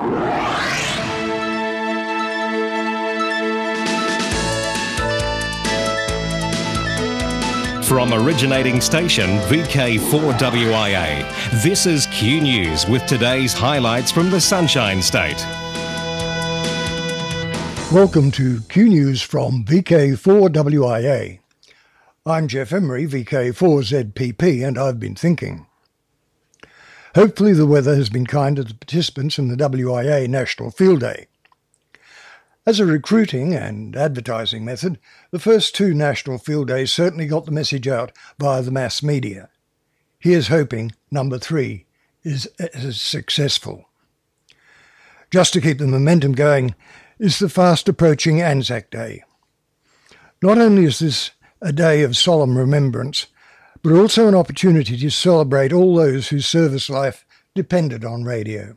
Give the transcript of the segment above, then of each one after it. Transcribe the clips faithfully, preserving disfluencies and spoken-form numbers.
From originating station V K four W I A, this is Q News with today's highlights from the Sunshine State. Welcome to Q News from V K four W I A. I'm Jeff Emery, V K four Z P P, and I've been thinking. Hopefully the weather has been kind to the participants in the W I A National Field Day. As a recruiting and advertising method, the first two National Field Days certainly got the message out via the mass media. Here's hoping number three is as successful. Just to keep the momentum going is the fast approaching Anzac Day. Not only is this a day of solemn remembrance, but also an opportunity to celebrate all those whose service life depended on radio.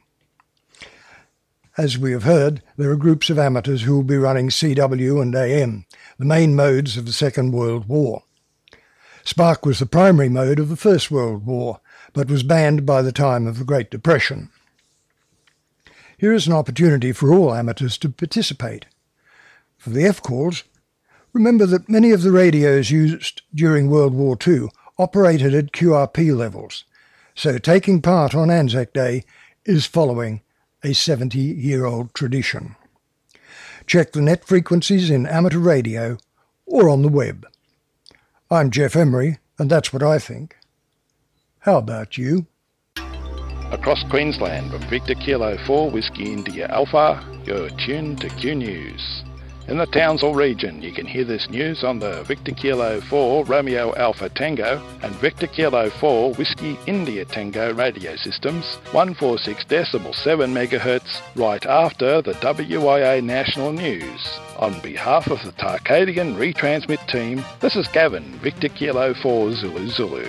As we have heard, there are groups of amateurs who will be running C W and A M, the main modes of the Second World War. Spark was the primary mode of the First World War, but was banned by the time of the Great Depression. Here is an opportunity for all amateurs to participate. For the F calls, remember that many of the radios used during World War Two operated at Q R P levels, so taking part on Anzac Day is following a seventy-year-old tradition. Check the net frequencies in amateur radio or on the web. I'm Jeff Emery, and that's what I think. How about you? Across Queensland from Victor Kilo four Whiskey India Alpha, you're tuned to Q News. In the Townsville region, you can hear this news on the Victor Kilo four Romeo Alpha Tango and Victor Kilo four Whiskey India Tango radio systems, one forty-six point seven megahertz, right after the W I A National News. On behalf of the Tarkadian Retransmit team, this is Gavin, Victor Kilo four Zulu Zulu.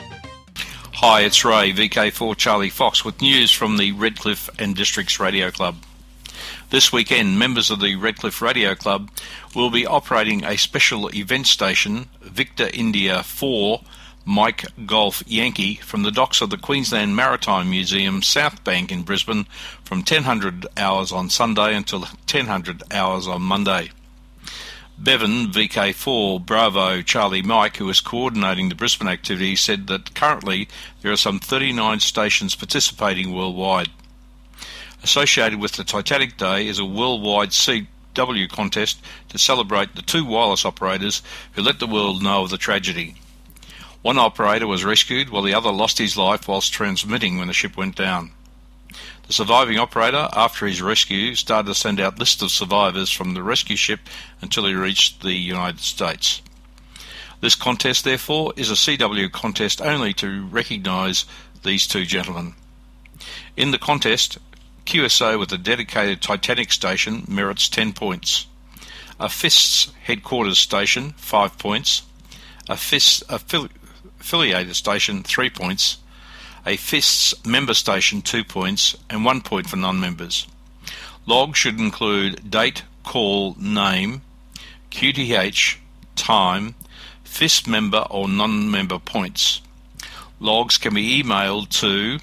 Hi, it's Ray, V K four Charlie Fox, with news from the Redcliffe and Districts Radio Club. This weekend, members of the Redcliffe Radio Club will be operating a special event station, Victor India four Mike Golf Yankee, from the docks of the Queensland Maritime Museum South Bank in Brisbane from ten hundred hours on Sunday until ten hundred hours on Monday. Bevan, V K four Bravo Charlie Mike, who is coordinating the Brisbane activity, said that currently there are some thirty-nine stations participating worldwide. Associated with the Titanic Day is a worldwide C W contest to celebrate the two wireless operators who let the world know of the tragedy. One operator was rescued while the other lost his life whilst transmitting when the ship went down. The surviving operator, after his rescue, started to send out lists of survivors from the rescue ship until he reached the United States. This contest, therefore, is a C W contest only to recognise these two gentlemen. In the contest, Q S O with a dedicated Titanic station merits ten points. A FIST's headquarters station, five points. A FIST affili- affiliated station, three points. A FIST's member station, two points, and one point for non-members. Log should include date, call, name, Q T H, time, FIST member or non-member points. Logs can be emailed to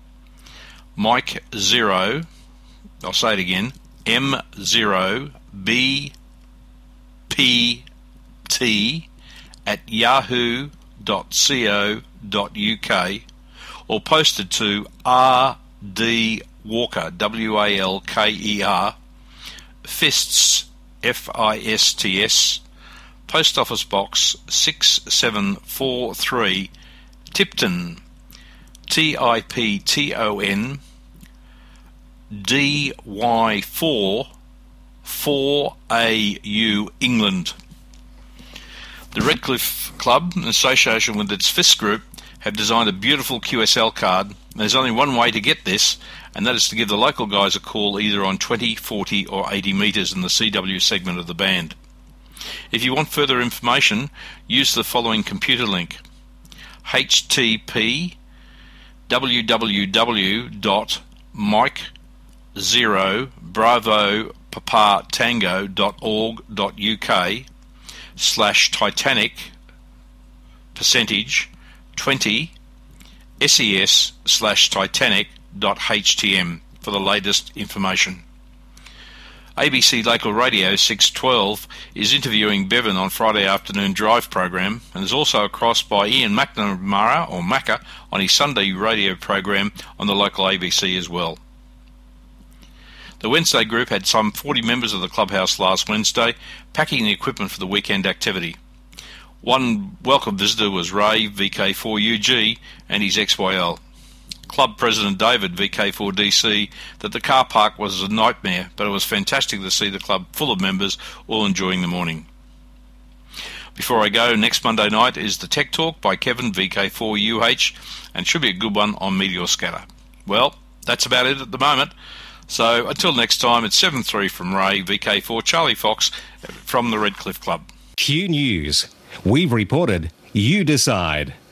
Mike zero, I'll say it again, M zero B P T at yahoo dot co dot uk, or posted to R D Walker, W A L K E R, FISTS, F I S T S, Post Office Box six seven four three, Tipton, T I P T O N, D Y four, four A U, England. The Redcliffe Club, in association with its FIST group, have designed a beautiful Q S L card. There's only one way to get this, and that is to give the local guys a call either on twenty, forty or eighty metres in the C W segment of the band. If you want further information, use the following computer link: H T P w w w dot mike zero bravo papa tango dot org dot uk slash Titanic percentage twenty ses slash Titanic dot htm for the latest information. A B C Local Radio six twelve is interviewing Bevan on Friday afternoon drive program, and is also across by Ian McNamara, or Macca, on his Sunday radio program on the local A B C as well. The Wednesday group had some forty members of the clubhouse last Wednesday, packing the equipment for the weekend activity. One welcome visitor was Ray, V K four U G, and his X Y L. Club President David, V K four D C, that the car park was a nightmare, but it was fantastic to see the club full of members all enjoying the morning. Before I go, next Monday night is the Tech Talk by Kevin, V K four U H, and should be a good one on Meteor Scatter. Well, that's about it at the moment. So until next time, it's seven three from Ray, V K four Charlie Fox from the Redcliffe Club. Q News. We've reported, you decide.